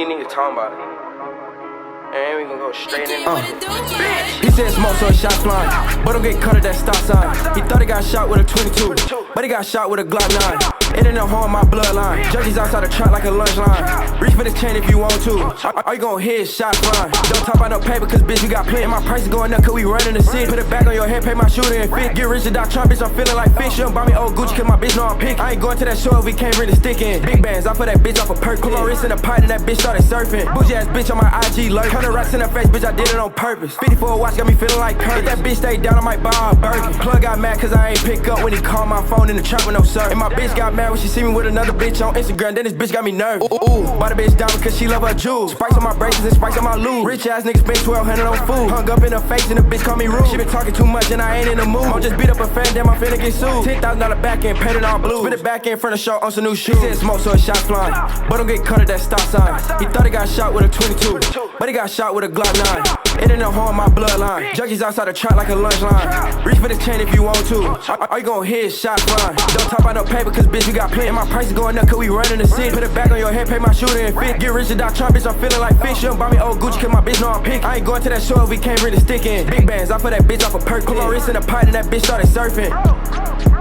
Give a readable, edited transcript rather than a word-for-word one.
these niggas talking about? And we gon' go straight in. He said smoke, so his shot flying. But don't get cut at that stop sign. He thought he got shot with a 22, but he got shot with a Glock 9. It ain't no harm my bloodline. Junkies outside the trap like a lunch line. Reach for this chain if you want to. All you gon' hear is shot flying. Don't talk about no paper, cause bitch, you got plenty. My price is going up, cause we running the city. Put it back on your head, pay my shooter and fit. Get rich and die Trump, bitch, I'm feeling like fish. You don't buy me old Gucci, cause my bitch know I'm pick. I ain't going to that show if we can't bring the stick in. Big bands, I put that bitch off a perk. Put my wrist in the pot and that bitch started surfing. Bougie ass bitch on my IG lurk. 100 racks in her face, bitch, I did it on purpose. 50 for a watch, got me feeling like Kurt. If that bitch stay down, I might buy her a Birkin. Plug got mad cause I ain't pick up when he called my phone in the trap with no service. And my bitch got mad when she see me with another bitch on Instagram, then this bitch got me nervous. Ooh, bought a bitch down because she love her jewels. Spikes on my braces and spikes on my loot. Rich ass niggas spend 1200 on food. Hung up in her face and the bitch call me rude. She been talking too much and I ain't in the mood. I'll just beat up a fan, damn, I'm finna get sued. $10,000 back end, painted all blue. Spit it back in front of show on some new shoes. He said smoke, so his shot flying. But don't get cut at that stop sign. He thought he got shot with a 22, but he got shot with a Glock 9. It ain't no harm my bloodline. Junkies outside the trap like a lunch line. Reach for this chain if you want to. All you gon' hear is shot flying. Don't talk about no paper, cause bitch, you got plenty. My price is going up, cause we running the city. Put it back on your head, pay my shooter and fit. Get rich and die Trump, bitch, I'm feeling like fish. You don't buy me old Gucci, cause my bitch know I'm pick. I ain't going to that show if we can't bring the stick in. Big bands, I put that bitch off a perk. Put my wrist in the pot and that bitch started surfing.